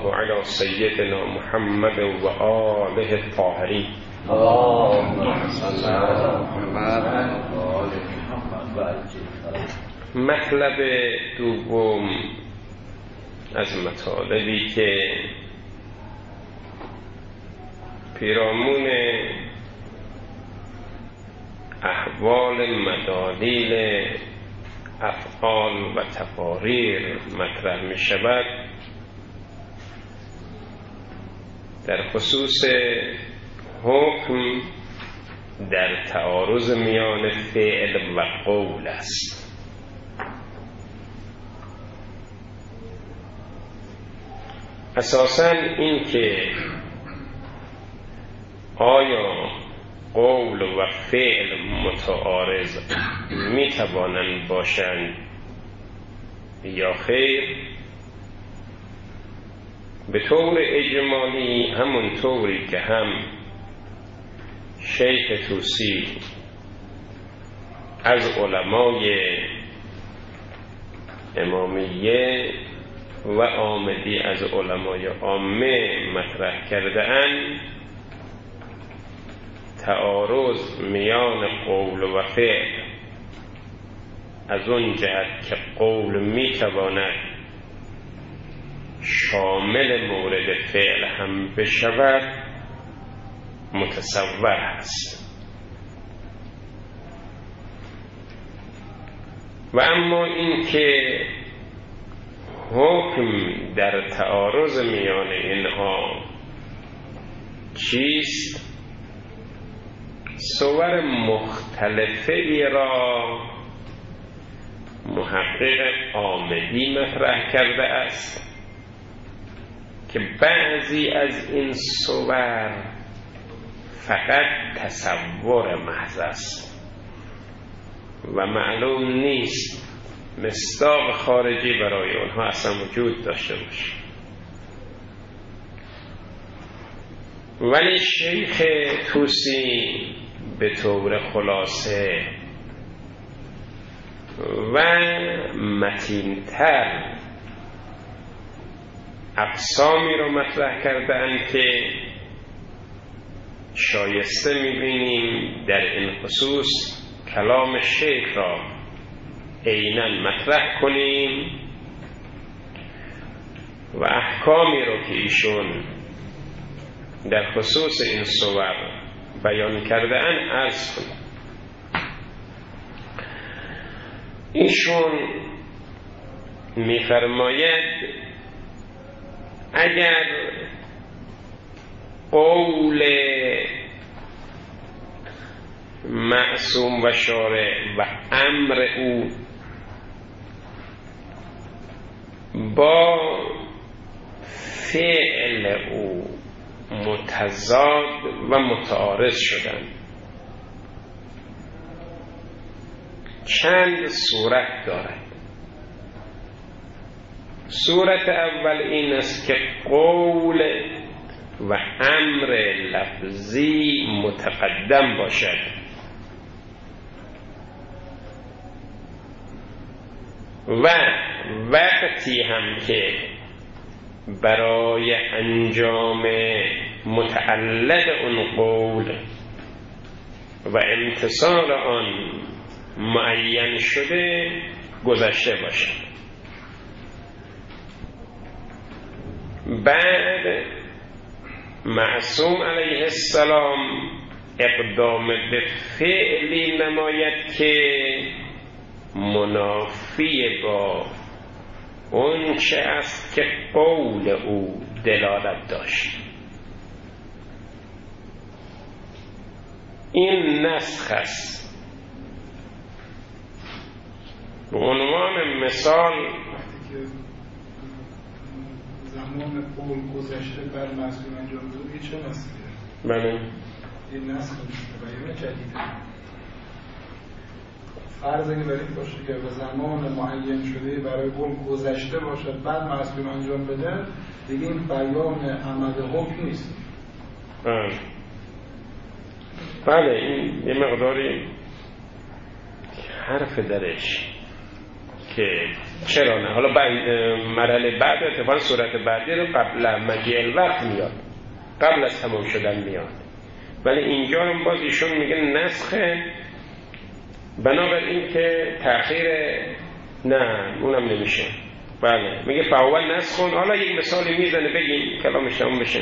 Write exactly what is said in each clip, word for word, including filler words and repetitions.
الله علی سیدنا محمد و آله الطاهرین. اللهم صل علی محمد و آل محمد. مطلب دوم از مطالبی که پیرامون احوال مدالیل افعال و تقاریر مطرح می شود در خصوص حکم در تعارض میان فعل و قول است. اساساً این که آیا قول و فعل متعارض می توانند باشند یا خیر، به طور اجمالی همون طوری که هم شیخ طوسی از علمای امامیه و آمدی از علمای عامه مطرح کرده اند، تعارض میان قول و فعل از اون جهت که قول میتواند شامل مورد فعل هم بشود متصور است، و اما این که حکم در تعارض میان اینها چیست، صور مختلفه ای را محقق آمدی مطرح کرده است که بعضی از این صور فقط تصور محض است و معلوم نیست مصداق خارجی برای آنها اصلا وجود داشته باشه. ولی شیخ طوسی به طور خلاصه و متین‌تر اقسامی رو مطرح کردند که شایسته می‌بینیم در این خصوص کلام شیخ را عیناً مطرح کنیم و احکامی رو که ایشون در خصوص این صور بیان کرده ان عرض کنیم. ایشون می‌فرماید اگر قول معصوم و شارع و امر او با فعل او متضاد و متعارض شدند، چند صورت دارد. صورت اول این است که قول و امر لفظی متقدم باشد و وقتی هم که برای انجام متعلق اون قول و امتصال آن معین شده گذشته باشد، بعد معصوم علیه السلام اقدام به فعلی نماید که منافی با اون چه است که قول او دلالت داشت. این نسخ است. به عنوان مثال زمان قول گذشته بر مسئول انجام داده، این چه نسخیه؟ بله، این نسخ بیان جدیده. فرض اگه برید باشه که به زمان معین شده برای قول گذشته باشد بعد مسئول انجام بده، دیگه این بیان عمل حکم نیست. بله بله، این یه مقداری حرف درش که چرا نه. حالا مرحله بعد اتفاقا صورت بعدی رو قبل مجیء الوقت میاد، قبل از تمام شدن میاد، ولی اینجا هم باز ایشون میگه نسخه، بنابراین که تأخیر نه اونم نمیشه. بله میگه فهو نسخون. حالا یک مثالی میزنه بگیم کلامش تموم بشه.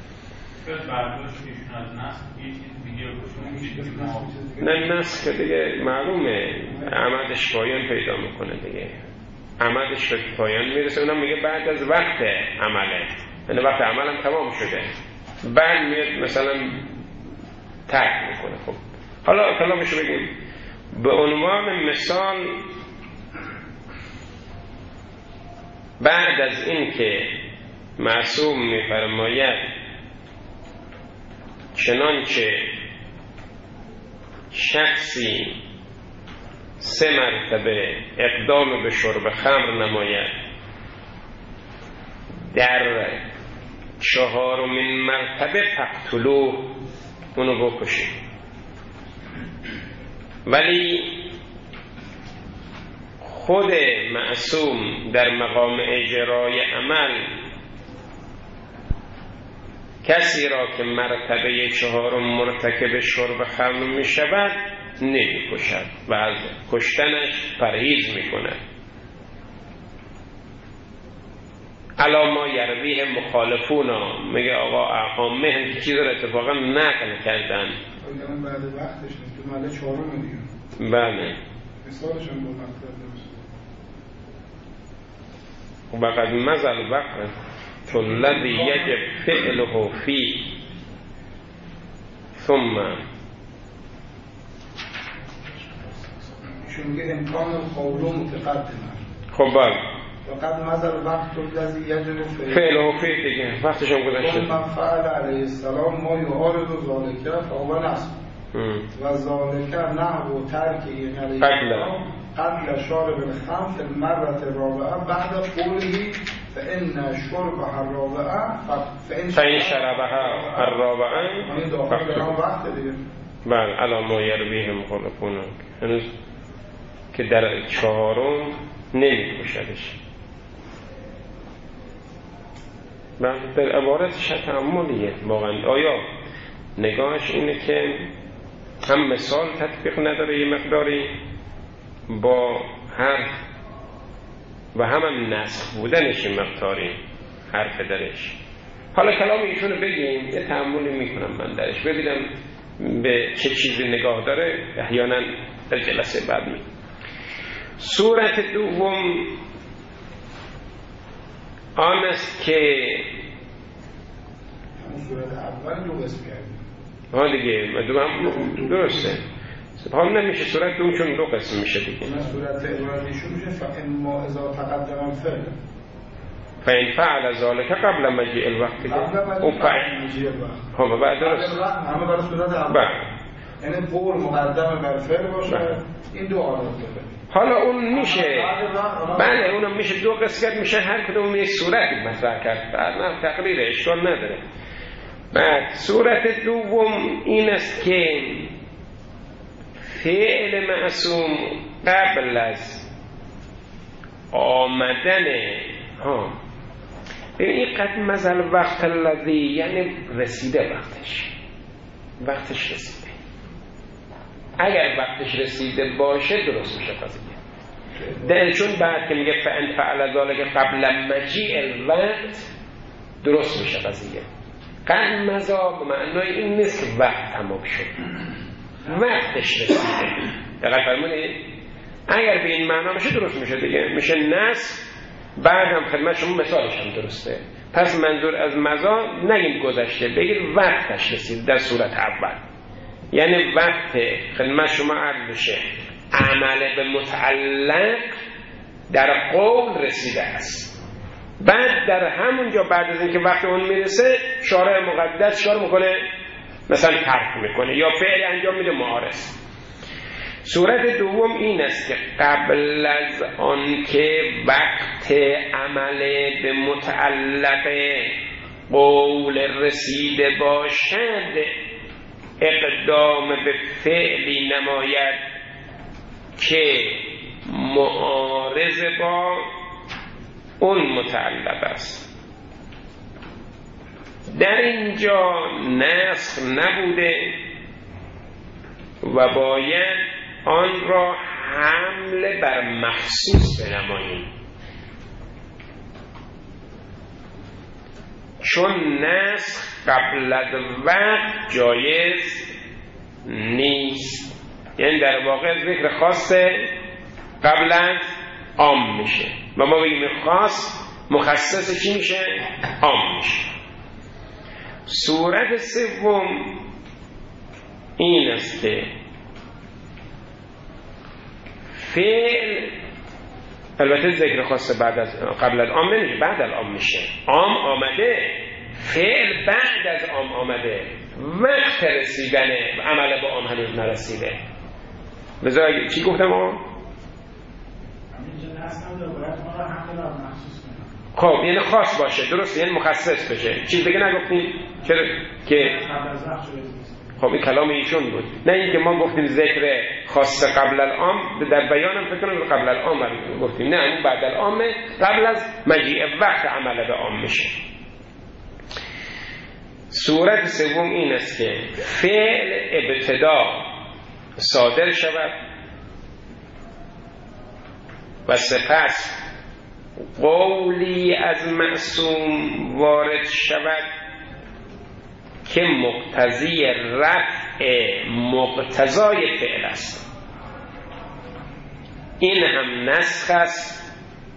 نه نسخ دیگه معلومه عمدش پایان پیدا میکنه دیگه، عمدش به پایان میرسه. اونم میگه بعد از وقت عمله، یعنی وقت عملم تمام شده بعد میاد مثلا ترک میکنه. خب حالا کلامش رو بگیم. به عنوان مثال بعد از این که معصوم میفرماید چنانچه شخصی سه مرتبه اقدام به شرب خمر نماید، در چهارمین مرتبه فقتلوه، اونو بکشید. ولی خود معصوم در مقام اجرای عمل کسی را که مرتبه چهارم مرتکب شرب خمر می شود نمی کشد و از کشتنش پرهیز می کند. الا ما یرویه مخالفونا، میگه آقا عامه هم که چیز را اتفاقا نقل کردن. بعد وقتش نیست تو ماله چهارم دیگه. بله مثالش هم با مطلب درست. وقد مزل وقت فالذی یجب فعله فی ثم چون میگه امکان القول متقدم. خب بله وقد مزل وقت الذی یجب فعله فی دیگه وقتش هم گذشته. ثم فعل علیه السلام ما یعارض ذلک فهو نسخ و ذلک نحو ترک این قبل شارب الخمر في المرة الرابعة بعد قوله فإن شربها الرابعة فإن شربها الرابعة این داخل در آن وقت دیگه. بله علا ما یرویه مخالفون، هنوز که در چهارم نمی کشدش. بله در عبارتش تأملیه واقعا. آیا نگاهش اینه که هم مثال تطبیق نداره یه مقداری با حرف و هم, هم نسخ بودنش مقداری حرف درش. حالا کلام ایشونو بگیم یه تأملی میکنم من درش ببینم به چه چیزی نگاه داره، احیانا در جلسه بعد می. صورت دوم آن است که صورت اول دو قسم کردیم. ها دیگه دوم درسته. سبحان نمیشه صورت دوم چون دو قسم میشه دیگه. صورت اولشون میشه فإن ما اذا تقدم الفعل فإن فعل ذلك قبل مجیء الوقت دیگه. اون فعل مجیء الوقت. ها بعد درست. همه برای صورت اول. یعنی قول مقدم بر فعل باشه. این دو حالت داره. حالا اون میشه بله اونم میشه دو قسمت میشه، هر کدوم یک صورتی مطرح کرد. نه تقریر اشکال نداره. بعد صورت دوم این است که فعل معصوم قبل از آمدن ها این قد مزل وقت الذی یعنی رسیده وقتش وقتش رسیده. اگر وقتش رسیده باشه درست میشه قضیه. در چون بعد که میگه فان فعل ذلک قبل مجیء الوقت درست میشه قضیه. قد مزا به معنای این نیست که وقت تمام شد، وقتش رسیده. دقیق فرمونید؟ اگر به این معنا بشه درست میشه دیگه، میشه نسخ. بعد هم خدمت شما مثالش هم درسته. پس منظور از مزا نگیم گذشته، بگید وقتش رسید در صورت اول، یعنی وقت خدمت شما عرض بشه عمل به متعلق در قول رسیده است. بعد در همونجا بعد از اینکه وقت اون میرسه شارع مقدس شارع میکنه مثلا ترک میکنه یا فعل انجام میده معارض. صورت دوم این است که قبل از آن که وقت عمل به متعلق قول رسیده باشد اقدام به فعلی نماید که معارض با اون متعلق است. در اینجا نسخ نبوده و باید آن را حمل بر مخصوص بنماییم، چون نسخ قبل از وقت جایز نیست. یعنی در واقع ذکر خاص قبل از عام میشه و ما بگیم خاص مخصص چی میشه؟ عام میشه. صورت سوم این است که فعل، البته ذکر خاص بعد از قبل از عام نمیشه، بعد از عام میشه. عام آمده، فعل بعد از عام آمده، وقت رسیدن عمل با عام هنوز نرسیده. بذار چی گفتم آقا؟ خب یعنی خاص باشه، درست، یعنی مخصص بشه. چیز دیگه نگفتیم چرا که خب این کلام ایشون بود، نه اینکه ما گفتیم ذکر خاص قبل العام، در بیانم فکر کنم قبل العام گفتیم، نه این بعد العام، قبل از مجیء وقت عمل به عام میشه. صورت سوم این است که فعل ابتدا صادر شود و سپس قولی از معصوم وارد شود که مقتضی رفع مقتضای فعل است. این هم نسخ است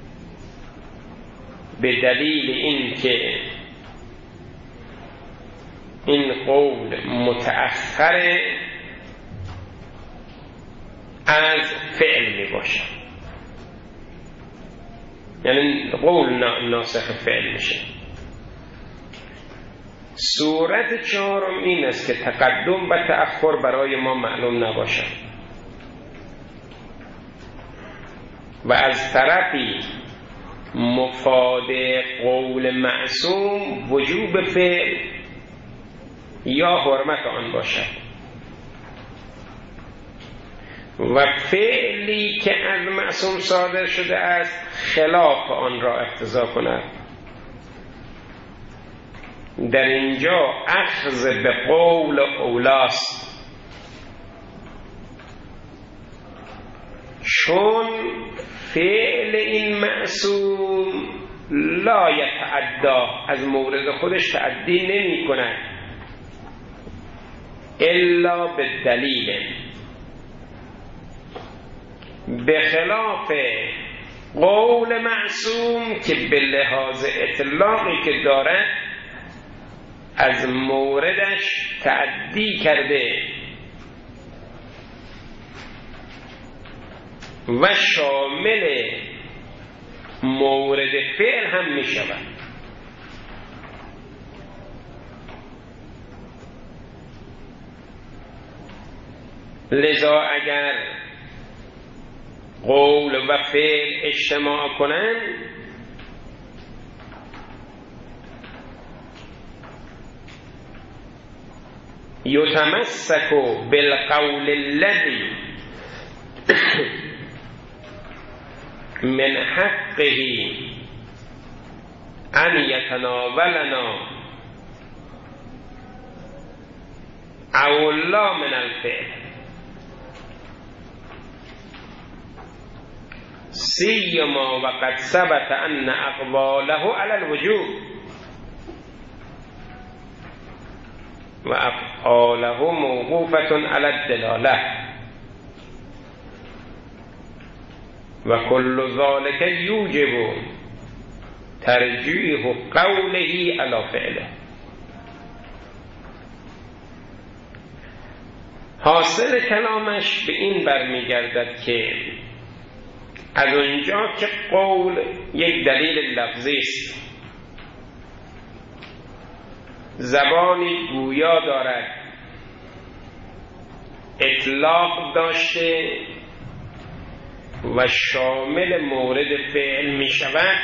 به دلیل این که این قول متأخر از فعل می باشد، یعنی قول ناسخ فعل میشه. صورت چهارم این است که تقدم و تأخر برای ما معلوم نباشد و از طرفی مفاد قول معصوم وجوب فعل یا حرمت آن باشد و فعلی که از معصوم صادر شده است خلاف آن را اقتضا کند. در اینجا اخذ به قول اولاست، چون فعل این معصوم لا یتعدا، از مورد خودش تعدی نمی کند الا به دلیل، به خلاف قول معصوم که به لحاظ اطلاقی که دارد از موردش تعدی کرده و شامل مورد فعل هم می شود. لذا اگر قول و فعل اجتماع کنند یتمسک بالقول الذی من حقه ان یتناولنا او لا من الفعل سیما وقد ثبت ان اقواله علی الوجوب و افعاله موقوفة علی الدلاله و کل ذلك یوجب ترجیح قوله علی فعله. حاصل کلامش به این برمیگردد که از اونجا که قول یک دلیل لفظی است، زبانی گویا دارد، اطلاق داشته و شامل مورد فعل می شود،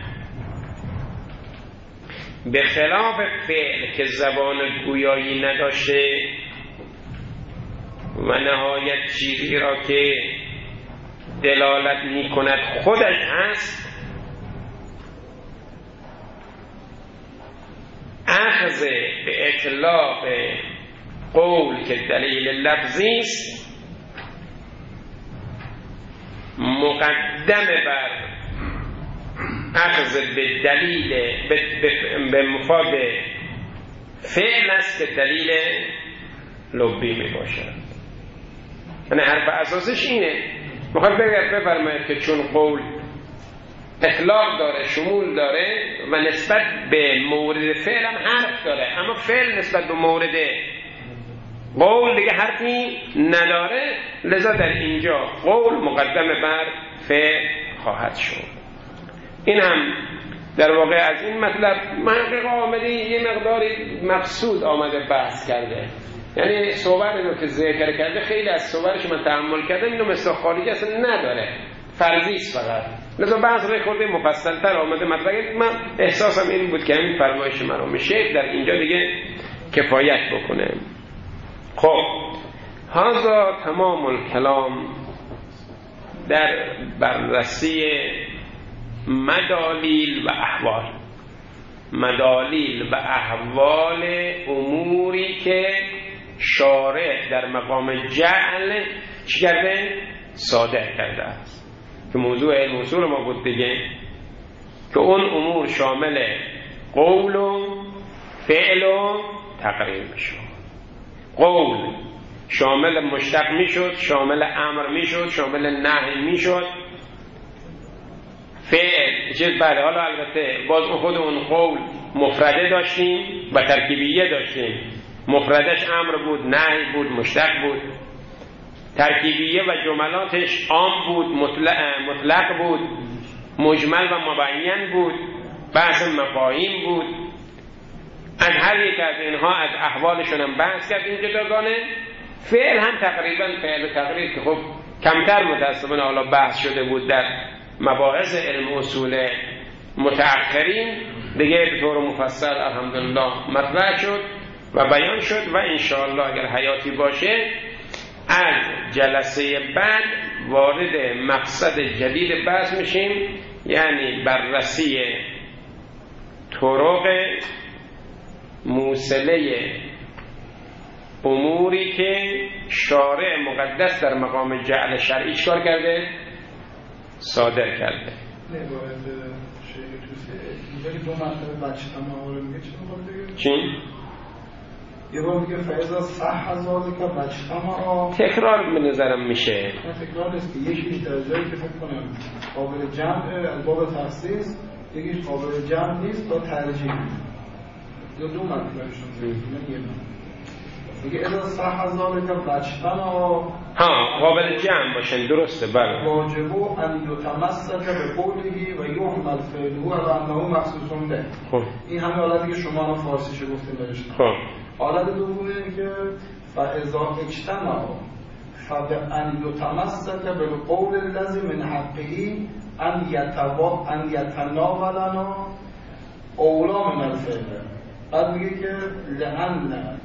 به خلاف فعل که زبان گویایی نداشته و نهایت چیزی را که دلالت می کند خودش هست، اخذ به اطلاق قول که دلیل لفظی است مقدم بر اخذ به دلیل به, به, به مفاد فعل است که دلیل لبی می باشد. یعنی حرف اساسش اینه، میخواد بگرد بفرماید که چون قول اطلاق داره، شمول داره و نسبت به مورد فعل هم حرف داره، اما فعل نسبت به مورد قول دیگه حرفی نداره، لذا در اینجا قول مقدم بر فعل خواهد شد. این هم در واقع از این مطلب محقق آمده یه مقداری مقصود آمده بحث کرده، یعنی صور رو که ذکر کرده خیلی از صورش من تحمل کردم، اینو مثل خارجی اصلا نداره، فرضیست فقط، لذا بحث رو خورده مفصل‌تر آمده مطلب. من احساسم این بود که همین فرمایش مرحوم شیخ در اینجا دیگه کفایت بکنه. خب هذا تمام الکلام در بررسی مدالیل و احوال، مدالیل و احوال اموری که شارع در مقام جعل چی کرده؟ صادر کرده است، که موضوع علم اصول ما بود دیگه، که اون امور شامل قول و فعل و تقریر میشد. قول شامل مشتق میشد، شامل امر میشد، شامل نهی میشد. فعل چیز بعد، حالا البته باز خود اون قول مفرده داشتیم و ترکیبیه داشتیم، مفردش امر بود، نهی بود، مشتق بود، ترکیبیه و جملاتش عام بود، مطلق, مطلق بود، مجمل و مبین بود، بحث مفاهیم بود. از هر یک از اینها از احوالشون هم بحث کرد این جداگانه. فعل هم تقریبا فعل و تقریر که خب کمتر متاسفانه حالا بحث شده بود در مباحث علم اصول متأخرین، دیگه به طور مفصل الحمدلله مطرح شد و بیان شد و انشاءالله اگر حیاتی باشه از جلسه بعد وارد مقصد جدید بحث میشیم، یعنی بررسی طرق موصله اموری که شارع مقدس در مقام جعل شرعی چکار کرده؟ صادر کرده. چی؟ یه بار میگه فیضا صح هزار که مجتمع تکرار به نظرم میشه، تکرار نیست که یکیش در جایی که فکر کنم قابل جمع از باب تخصیص، یکیش قابل جمع نیست با ترجیح، یا دو مطلبشون میگه اذا صح هزار که مجتمع ها قابل جمع باشن، درسته بله. واجبو ان یتمسک به قوله و یحمل فعله و انه مخصوص به. خب این همه حالتی که شما الان فارسیشو گفتید بهش. خب حالت دومی که فاذا اجتمع فبان یتمسک بالقول الذي من حقه ان یتوا ان یتناولنا اولا من الفعل. بعد میگه که لأن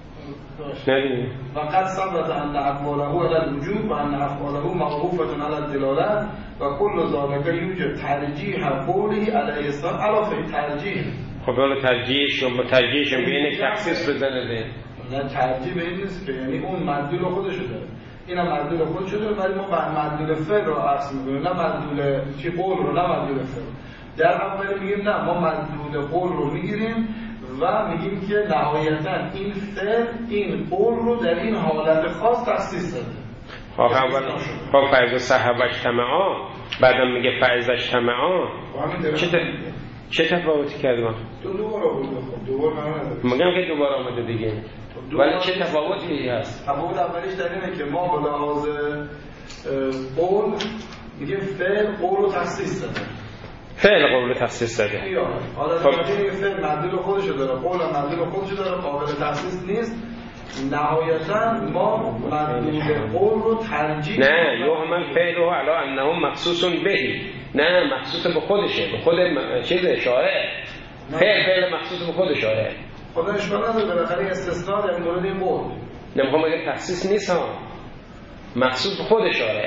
وقد ثبت ان افعاله على الوجوب و ان افعاله موقوفه على الدلاله و كل ذلك يوجب ترجیح قوله علیه السلام علاوه ترجیح. خب حالا ترجیحش و ترجیحش بین تخصیص بزنه ده. نه ترجیح به این نیست که یعنی اون مدلول خودشو داره، اینا مدلول خودشو داره، ولی ما بر مدلول فعل رو عکس می‌کنیم، نه مدلول چی قول رو، نه مدلول فعل. در اول میگیم نه ما مدلول قول رو میگیریم و میگیم که نهایتا این فعل این قول رو در این حالت خاص تخصیص داده. خب اول خب فایز صحابه اجتماعا، بعدم میگه فایز اجتماعا. چه چه تفاوتی کرد ما؟ دو دوباره بود. خب دوباره من میگم که دوباره آمده دیگه. ولی چه تفاوتی هست؟ تفاوت اولیش در اینه که ما به لحاظ قول میگیم فعل قول رو تخصیص داده. فعل قول تخصیص داده. حالا میگه فعل مدلول خودشو داره، قول هم مدلول خودشو داره، قابل تخصیص نیست. نهایتا ما مدلول قول رو ترجیح نه یحمل فعله علی انه مخصوص به، نه مخصوص به خودشه، به خود چیز شارع. فعل فعل مخصوص به خود شارع. خدا اشکال نداره، بالاخره استثناء در مورد این قول. نمیخوام بگم تخصیص نیست ها، مخصوص به خود شارع.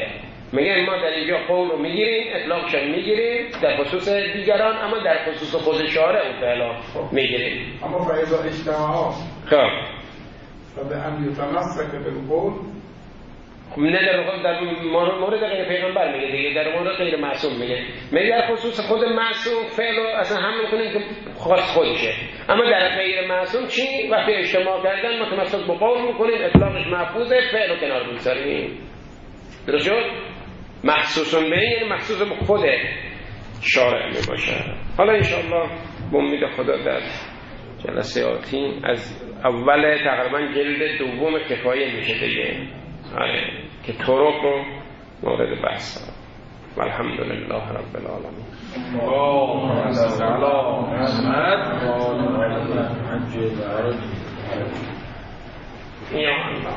میگن ما در اینجا قول رو میگیریم، اطلاقش میگیریم در خصوص دیگران، اما در خصوص خود شارع اطلاق میگیریم. اما فایزا اجتماعات خب و به هم یتمسک بالقول، خب نه در در مورد غیر پیغمبر میگه دیگه، در مورد غیر معصوم میگه. میگه در خصوص خود معصوم فعل رو اصلا هم میکنیم که خاص خودشه، اما در غیر معصوم چی؟ وقتی اجتماع کردن متمسک به قول میکنیم، اطلاقش محفوظه، فعل رو کنار میذاریم. درست شد؟ مخصوصون به این یعنی مخصوص به خود شارع میباشه. حالا انشاءالله به امید خدا در جلسه آتی از اول تقریبا جلد دوم کفایه میشه دیگه، آره که طرق رو مورد بحث داره. والحمدلله رب العالمین. اللهم صل علی محمد. یا الله.